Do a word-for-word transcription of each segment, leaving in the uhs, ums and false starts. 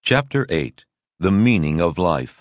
Chapter eight. The Meaning of Life.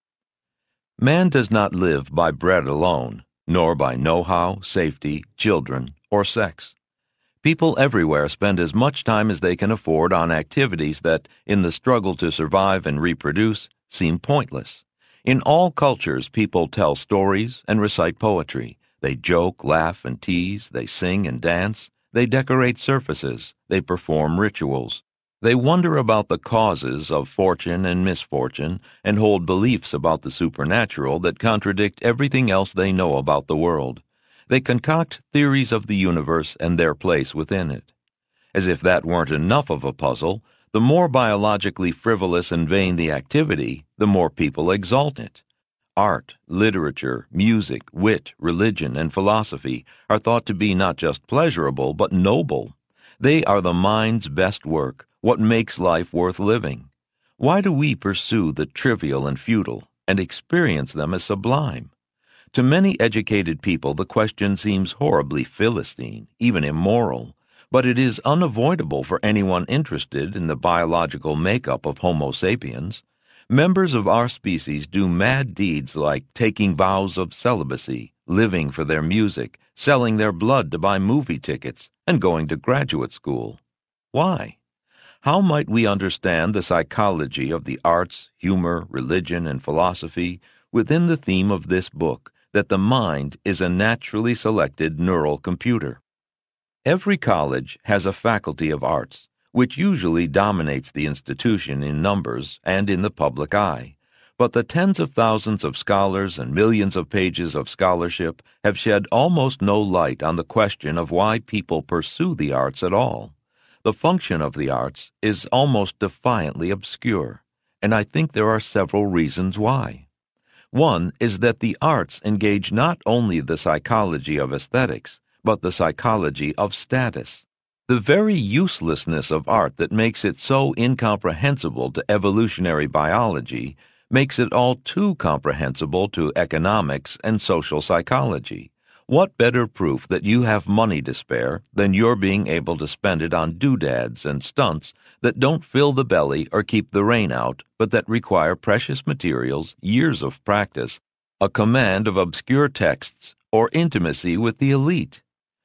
Man does not live by bread alone, nor by know-how, safety, children, or sex. People everywhere spend as much time as they can afford on activities that, in the struggle to survive and reproduce, seem pointless. In all cultures, people tell stories and recite poetry. They joke, laugh, and tease. They sing and dance. They decorate surfaces. They perform rituals. They wonder about the causes of fortune and misfortune and hold beliefs about the supernatural that contradict everything else they know about the world. They concoct theories of the universe and their place within it. As if that weren't enough of a puzzle, the more biologically frivolous and vain the activity, the more people exalt it. Art, literature, music, wit, religion, and philosophy are thought to be not just pleasurable but noble. They are the mind's best work, what makes life worth living. Why do we pursue the trivial and futile and experience them as sublime? To many educated people, the question seems horribly Philistine, even immoral, but it is unavoidable for anyone interested in the biological makeup of Homo sapiens. Members of our species do mad deeds like taking vows of celibacy, living for their music, selling their blood to buy movie tickets, and going to graduate school. Why? How might we understand the psychology of the arts, humor, religion, and philosophy within the theme of this book, that the mind is a naturally selected neural computer? Every college has a faculty of arts, which usually dominates the institution in numbers and in the public eye. But the tens of thousands of scholars and millions of pages of scholarship have shed almost no light on the question of why people pursue the arts at all. The function of the arts is almost defiantly obscure, and I think there are several reasons why. One is that the arts engage not only the psychology of aesthetics, but the psychology of status. The very uselessness of art that makes it so incomprehensible to evolutionary biology makes it all too comprehensible to economics and social psychology. What better proof that you have money to spare than your being able to spend it on doodads and stunts that don't fill the belly or keep the rain out, but that require precious materials, years of practice, a command of obscure texts, or intimacy with the elite?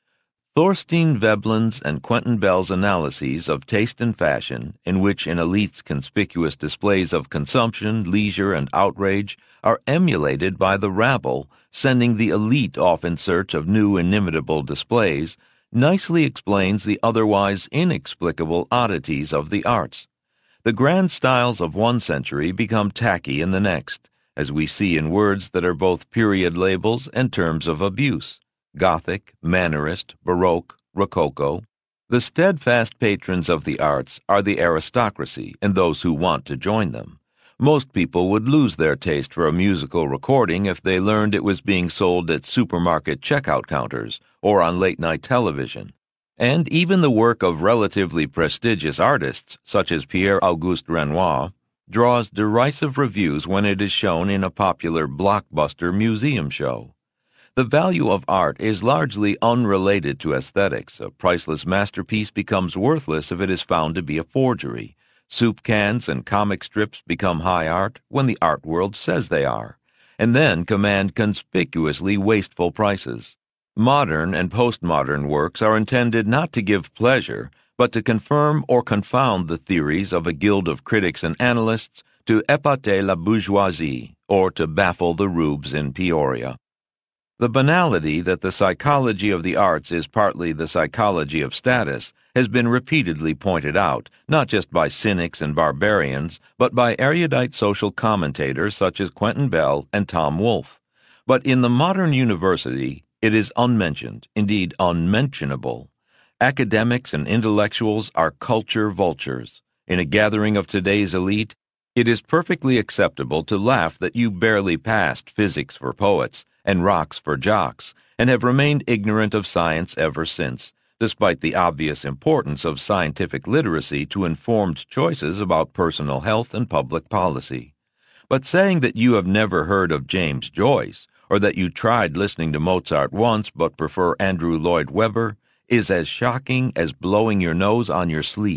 Thorstein Veblen's and Quentin Bell's analyses of taste and fashion, in which an elite's conspicuous displays of consumption, leisure, and outrage are emulated by the rabble, sending the elite off in search of new inimitable displays, nicely explains the otherwise inexplicable oddities of the arts. The grand styles of one century become tacky in the next, as we see in words that are both period labels and terms of abuse. Gothic, Mannerist, Baroque, Rococo. The steadfast patrons of the arts are the aristocracy and those who want to join them. Most people would lose their taste for a musical recording if they learned it was being sold at supermarket checkout counters or on late-night television. And even the work of relatively prestigious artists, such as Pierre-Auguste Renoir, draws derisive reviews when it is shown in a popular blockbuster museum show. The value of art is largely unrelated to aesthetics. A priceless masterpiece becomes worthless if it is found to be a forgery. Soup cans and comic strips become high art when the art world says they are, and then command conspicuously wasteful prices. Modern and postmodern works are intended not to give pleasure, but to confirm or confound the theories of a guild of critics and analysts, to épater la bourgeoisie, or to baffle the rubes in Peoria. The banality that the psychology of the arts is partly the psychology of status has been repeatedly pointed out, not just by cynics and barbarians, but by erudite social commentators such as Quentin Bell and Tom Wolfe. But in the modern university, it is unmentioned, indeed unmentionable. Academics and intellectuals are culture vultures. In a gathering of today's elite, it is perfectly acceptable to laugh that you barely passed physics for poets and rocks for jocks, and have remained ignorant of science ever since, despite the obvious importance of scientific literacy to informed choices about personal health and public policy. But saying that you have never heard of James Joyce, or that you tried listening to Mozart once but prefer Andrew Lloyd Webber, is as shocking as blowing your nose on your sleeve,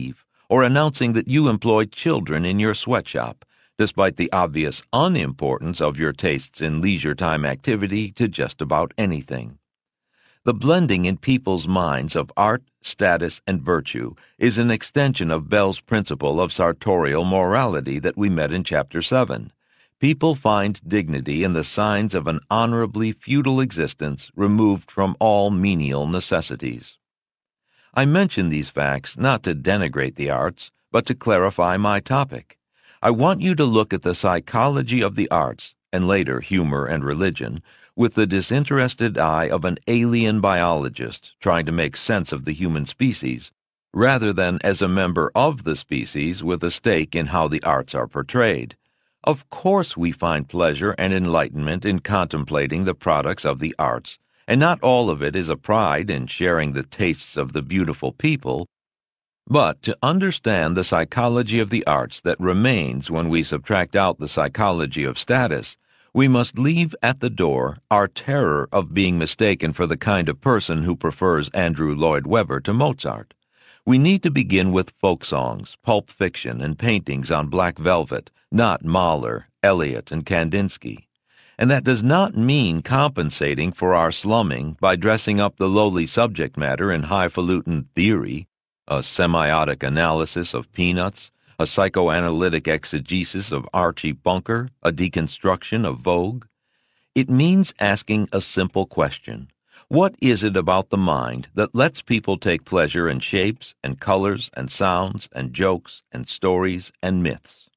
or announcing that you employ children in your sweatshop, despite the obvious unimportance of your tastes in leisure time activity to just about anything. The blending in people's minds of art, status, and virtue is an extension of Bell's principle of sartorial morality that we met in Chapter seven. People find dignity in the signs of an honorably feudal existence removed from all menial necessities. I mention these facts not to denigrate the arts, but to clarify my topic. I want you to look at the psychology of the arts, and later humor and religion, with the disinterested eye of an alien biologist trying to make sense of the human species, rather than as a member of the species with a stake in how the arts are portrayed. Of course we find pleasure and enlightenment in contemplating the products of the arts, and not all of it is a pride in sharing the tastes of the beautiful people, but to understand the psychology of the arts that remains when we subtract out the psychology of status, we must leave at the door our terror of being mistaken for the kind of person who prefers Andrew Lloyd Webber to Mozart. We need to begin with folk songs, pulp fiction, and paintings on black velvet, not Mahler, Eliot, and Kandinsky. And that does not mean compensating for our slumming by dressing up the lowly subject matter in highfalutin theory, a semiotic analysis of Peanuts, a psychoanalytic exegesis of Archie Bunker, a deconstruction of Vogue. It means asking a simple question. What is it about the mind that lets people take pleasure in shapes and colors and sounds and jokes and stories and myths?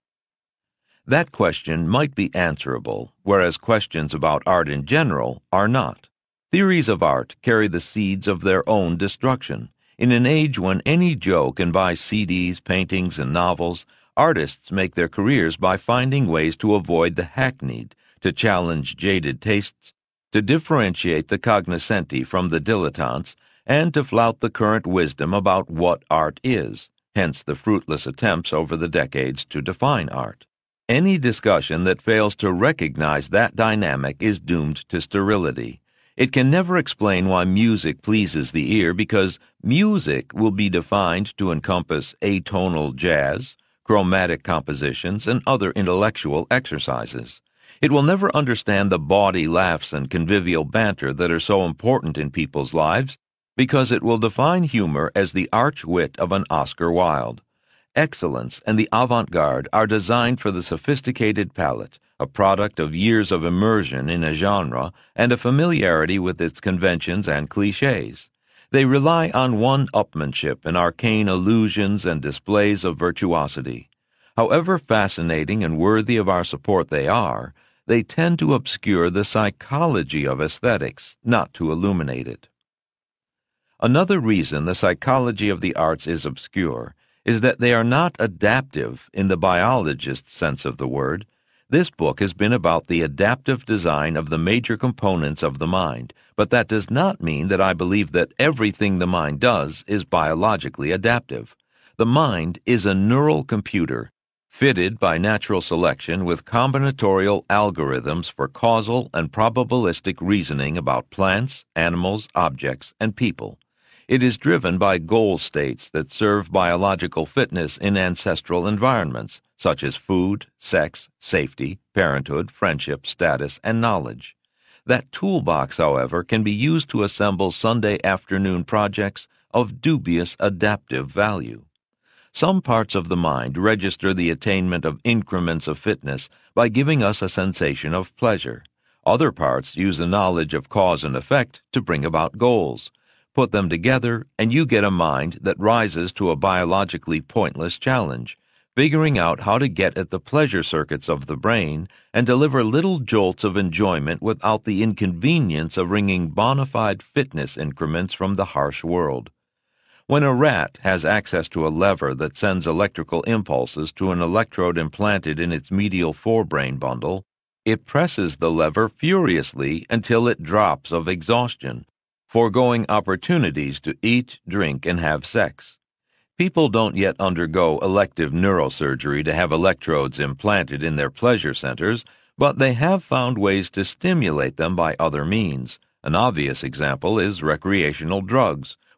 That question might be answerable, whereas questions about art in general are not. Theories of art carry the seeds of their own destruction. In an age when any Joe can buy C Ds, paintings, and novels, artists make their careers by finding ways to avoid the hackneyed, to challenge jaded tastes, to differentiate the cognoscenti from the dilettantes, and to flout the current wisdom about what art is, hence the fruitless attempts over the decades to define art. Any discussion that fails to recognize that dynamic is doomed to sterility. It can never explain why music pleases the ear because music will be defined to encompass atonal jazz, chromatic compositions, and other intellectual exercises. It will never understand the bawdy laughs and convivial banter that are so important in people's lives because it will define humor as the arch wit of an Oscar Wilde. Excellence and the avant-garde are designed for the sophisticated palate, a product of years of immersion in a genre and a familiarity with its conventions and cliches. They rely on one-upmanship and arcane illusions and displays of virtuosity. However fascinating and worthy of our support they are, they tend to obscure the psychology of aesthetics, not to illuminate it. Another reason the psychology of the arts is obscure is that they are not adaptive in the biologist's sense of the word. This book has been about the adaptive design of the major components of the mind, but that does not mean that I believe that everything the mind does is biologically adaptive. The mind is a neural computer, fitted by natural selection with combinatorial algorithms for causal and probabilistic reasoning about plants, animals, objects, and people. It is driven by goal states that serve biological fitness in ancestral environments, such as food, sex, safety, parenthood, friendship, status, and knowledge. That toolbox, however, can be used to assemble Sunday afternoon projects of dubious adaptive value. Some parts of the mind register the attainment of increments of fitness by giving us a sensation of pleasure. Other parts use a knowledge of cause and effect to bring about goals. Put them together, and you get a mind that rises to a biologically pointless challenge, figuring out how to get at the pleasure circuits of the brain and deliver little jolts of enjoyment without the inconvenience of wringing bona fide fitness increments from the harsh world. When a rat has access to a lever that sends electrical impulses to an electrode implanted in its medial forebrain bundle, it presses the lever furiously until it drops of exhaustion, foregoing opportunities to eat, drink, and have sex. People don't yet undergo elective neurosurgery to have electrodes implanted in their pleasure centers, but they have found ways to stimulate them by other means. An obvious example is recreational drugs,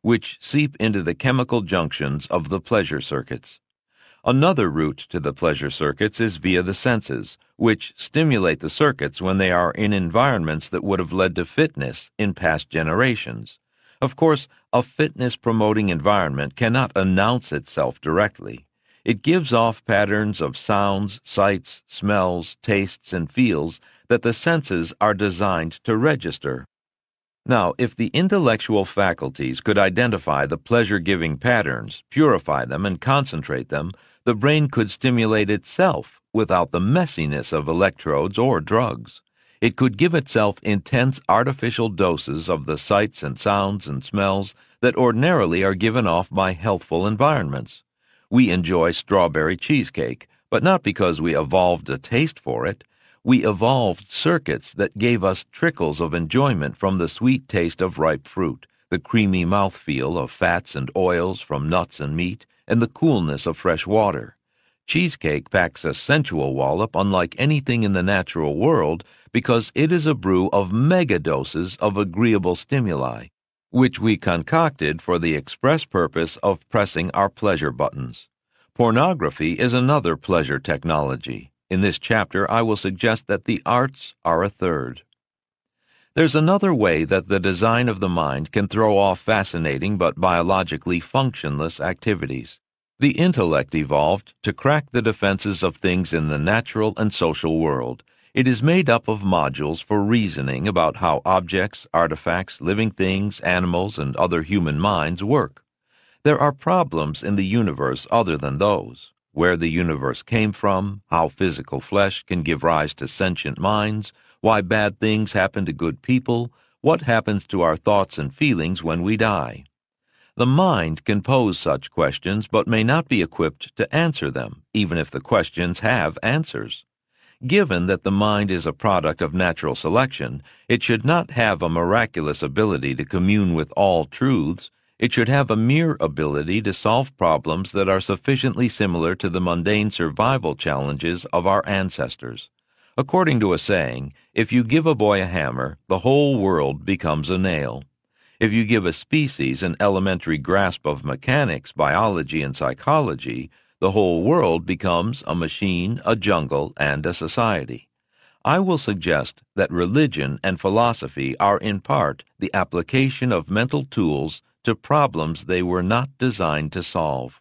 which seep into the chemical junctions of the pleasure circuits. Another route to the pleasure circuits is via the senses, which stimulate the circuits when they are in environments that would have led to fitness in past generations. Of course, a fitness-promoting environment cannot announce itself directly. It gives off patterns of sounds, sights, smells, tastes, and feels that the senses are designed to register. Now, if the intellectual faculties could identify the pleasure-giving patterns, purify them, and concentrate them, the brain could stimulate itself without the messiness of electrodes or drugs. It could give itself intense artificial doses of the sights and sounds and smells that ordinarily are given off by healthful environments. We enjoy strawberry cheesecake, but not because we evolved a taste for it. We evolved circuits that gave us trickles of enjoyment from the sweet taste of ripe fruit, the creamy mouthfeel of fats and oils from nuts and meat, and the coolness of fresh water. Cheesecake packs a sensual wallop unlike anything in the natural world because it is a brew of megadoses of agreeable stimuli, which we concocted for the express purpose of pressing our pleasure buttons. Pornography is another pleasure technology. In this chapter, I will suggest that the arts are a third. There's another way that the design of the mind can throw off fascinating but biologically functionless activities. The intellect evolved to crack the defenses of things in the natural and social world. It is made up of modules for reasoning about how objects, artifacts, living things, animals, and other human minds work. There are problems in the universe other than those: where the universe came from, how physical flesh can give rise to sentient minds, why bad things happen to good people, what happens to our thoughts and feelings when we die. The mind can pose such questions but may not be equipped to answer them, even if the questions have answers. Given that the mind is a product of natural selection, it should not have a miraculous ability to commune with all truths. It should have a mere ability to solve problems that are sufficiently similar to the mundane survival challenges of our ancestors. According to a saying, if you give a boy a hammer, the whole world becomes a nail. If you give a species an elementary grasp of mechanics, biology, and psychology, the whole world becomes a machine, a jungle, and a society. I will suggest that religion and philosophy are in part the application of mental tools to problems they were not designed to solve.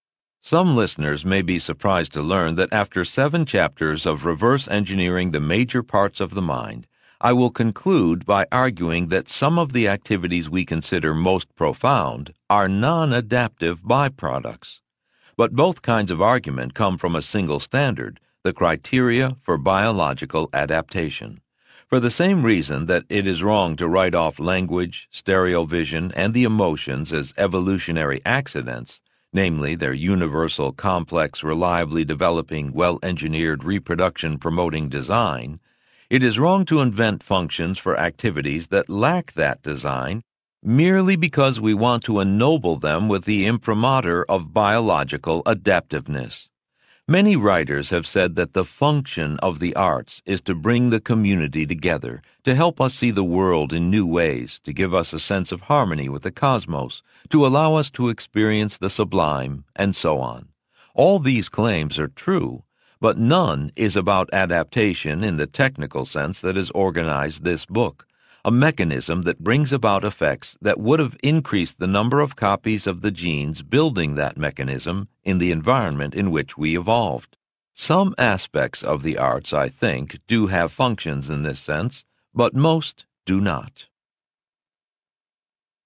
Some listeners may be surprised to learn that after seven chapters of reverse engineering the major parts of the mind, I will conclude by arguing that some of the activities we consider most profound are non-adaptive byproducts. But both kinds of argument come from a single standard, the criteria for biological adaptation. For the same reason that it is wrong to write off language, stereovision, and the emotions as evolutionary accidents, namely their universal, complex, reliably developing, well-engineered reproduction-promoting design, it is wrong to invent functions for activities that lack that design merely because we want to ennoble them with the imprimatur of biological adaptiveness. Many writers have said that the function of the arts is to bring the community together, to help us see the world in new ways, to give us a sense of harmony with the cosmos, to allow us to experience the sublime, and so on. All these claims are true, but none is about adaptation in the technical sense that has organized this book, a mechanism that brings about effects that would have increased the number of copies of the genes building that mechanism in the environment in which we evolved. Some aspects of the arts, I think, do have functions in this sense, but most do not.